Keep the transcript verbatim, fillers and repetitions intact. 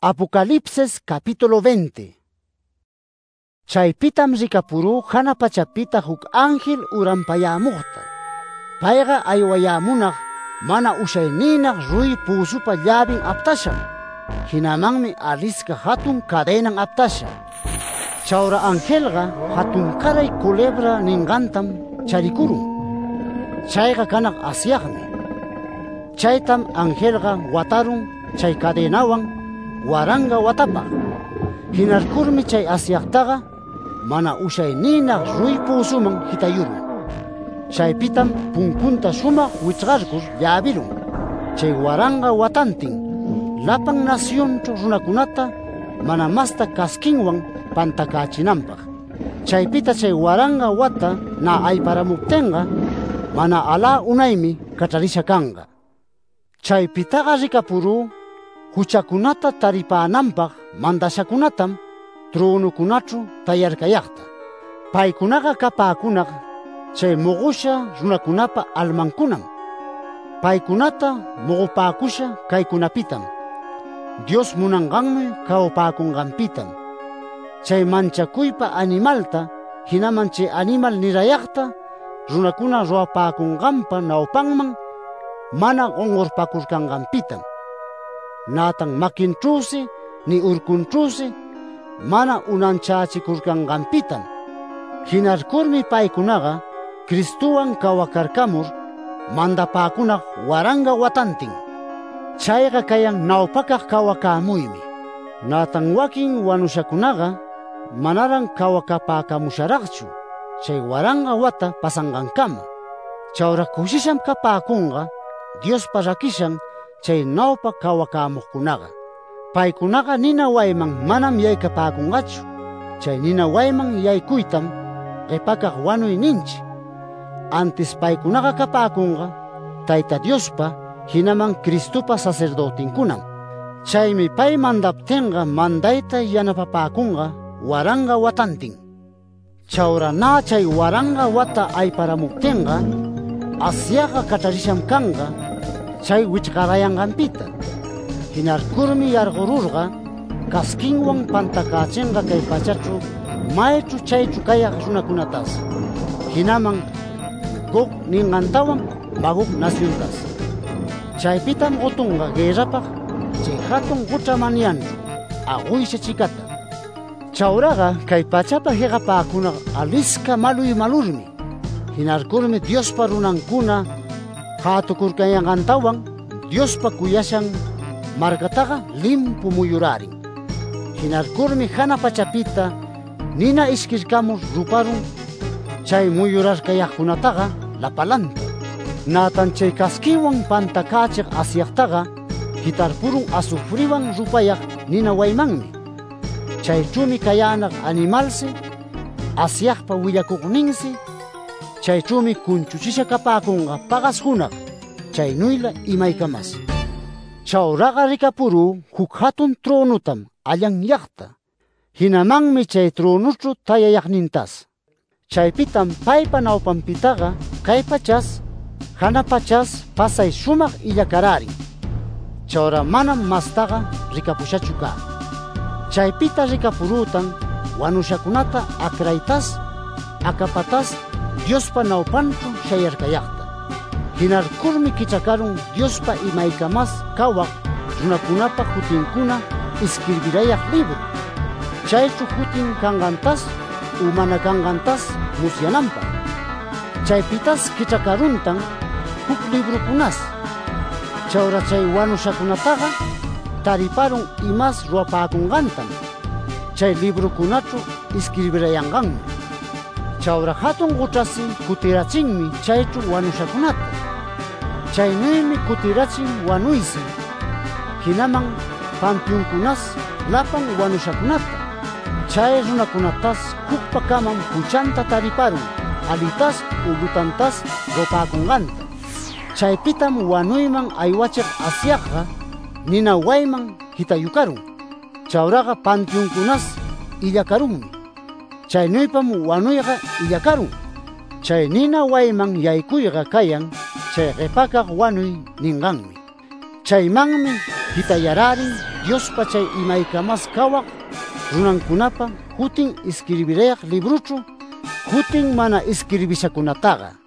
Apocalipsis capítulo veinte. Chaypitam rikapuru hana pachapita huk ángel urampayamugta. Payqa aywayamunaq mana ushayninaq ruy pusupa llabin aptasham. Hinamanmi alisqa hatun cadenan aptasha. Chawra angelqa hatun karay culebra ninqantam charikurun. Chayqa kanaq Asyaqmi. Chaytam angelqa watarun chay cadenawan waranga watapaq. Hinarkurmi chay Asyaqtaqa mana ushayninaq ruy pusuman hitayurun. Chaypitam punkunta sumaq wichqarkur llabirun. Chay waranga watantin lapan nacionchu runakunata mana masta kaskinwan pantakachinanpaq. Chaypita chay waranga wata na ayparamuptinqa mana ala unaymi kach'arisha kanqa. Chaypitaqa rikapuru huchakunata taripananpaq mandashakunatam tronukunachu tayarkayaqta. Paykunaqa kapakunaq chay muqusha runakunapa almankunam. Paykunata muqupakusha kaykunapitam, Dios munanqanmi kawpakunqanpitam. Chay manchakuypa animalta hinaman chay animal nirayaqta runakuna ruwapakunqanpa nawpanman mana qonqurpakurkanqanpitam. Natan makinchusi ni urkunchusi mana unanchachikurkanqanpitam. Hinarkurmi paykunaqa Cristuwan kawakarkamur mandapakunaq waranga watantin. Chayqa kayan nawpakaq kawakamuymi. Natan wakin wanushakunaqa manaran kawakapaakamusharaqchu chay waranga wata pasanqankama. Chawra kushisham kapakunqa Diospa rakishan chay nawpa kawakamuqkunaqa. Paykunaqa nina wayman manam yaykapakunqachu. Chay nina wayman yaykuytam qipakaq wanuy ninchi. Antes paykunaqa kapakunqa Tayta Diospa hinaman Cristupa sacerdotinkunam. Chaymi pay mandaptinqa mandayta yanapapakunqa waranga watantin. Chawra na chay waranga wata ayparamuptinqa Asyaqa kach'arisham kanqa chay wichqarayanqanpita. Hinarkurmi yarqururqa kaskinwan pantakachinqa kay pachachu maychu chaychu kayaq runakunatas. Hinaman Gog ninqantawan Magog naciontas. Chaypitam utunqa guerrapaq chay hatun qucha manyanchu aquysha chikata. Chawraqa kay pachapa hiqapakunaq alisqa maluy malurmi. Hinarkurmi Diospa runankuna hatukurkayanqantawan Diospa kuyashan markataqa limpu muyurarin. Hinarkurmi hana pachapita nina iskirkamur ruparun chay muyurarkayaqkunataqa lapalanta. Natan chay kaskiwan pantakachiq Asyaqtaqa hitarpurun asufriwan rupayaq nina waymanmi. Chaychumi kayanaq animalsi Asyaqpa willakuqninsi. Chaychumi kunchuchisha kapakunqa pagas hunaq chaynuyla imaykamas. Chawraqa rikapuru huk hatun tronutam allan llaqta. Hinamanmi chay tronuchu tayayaqnintas. Chaypitam paypa nawpanpitaqa kay pachas hana pachas pasay sumaq illakararin. Chawra manam mastaqa rikapushachu ka. Chaypita rikapurutan wanushakunata akraytas akapatas Diospa nawpanchu shayarkayaqta. Hinarkurmi kichakarun Diospa imaykamas kawaq runakunapa jutinkuna iskribirayaq libro. Chaychu jutin kanqantas u mana kanqantas musyananpaq. Chaypitas kichakaruntan huk librukunas. Chawra chay wanushakunataqa tariparun imas ruwapakunqantam. Chay librukunachu iskribirayanqanmi. Chawra hatun quchasi kutirachinmi chaychu wanushakunata. Chaynuymi kutirachin wanuysi. Hinaman panteonkunas lapan wanushakunata. Chay runakunatas hukpakaman huchanta tariparun alitas u lutantas rupakunqanta. Chaypitam wanuyman aywachiq Asyaqqa nina wayman hitayukarun. Chawraqa panteonkunas illakarunmi. Chaynuypam wanuyqa illakarun. Chay nina wayman yaykuyqa kayan chay qipakaq wanuy ninqanmi. Chaymanmi hitayararin Diospa chay imaykamas kawaq runankunapa hutin escribirayaq libruchu hutin mana escribishakunataqa.